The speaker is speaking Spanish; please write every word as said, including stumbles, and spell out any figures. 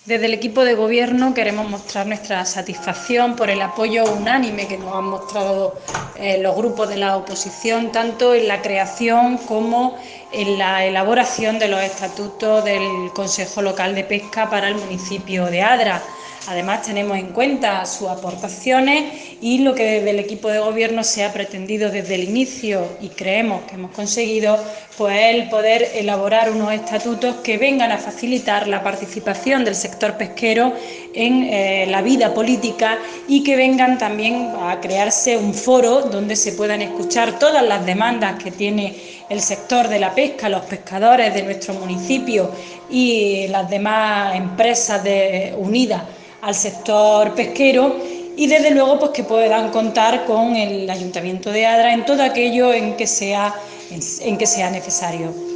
Desde el equipo de gobierno queremos mostrar nuestra satisfacción por el apoyo unánime que nos han mostrado eh, los grupos de la oposición, tanto en la creación como en la elaboración de los estatutos del Consejo Local de Pesca para el municipio de Adra. Además, tenemos en cuenta sus aportaciones y lo que desde el equipo de gobierno se ha pretendido desde el inicio y creemos que hemos conseguido, pues el poder elaborar unos estatutos que vengan a facilitar la participación del sector pesquero en eh, la vida política y que vengan también a crearse un foro donde se puedan escuchar todas las demandas que tiene el sector de la pesca, los pescadores de nuestro municipio y las demás empresas de, unidas al sector pesquero, y desde luego pues que puedan contar con el Ayuntamiento de Adra en todo aquello en que sea, en que sea necesario.